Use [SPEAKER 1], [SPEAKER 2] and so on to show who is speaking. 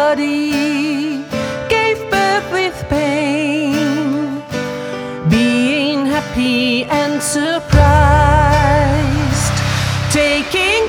[SPEAKER 1] body gave birth with pain, being happy and surprised, taking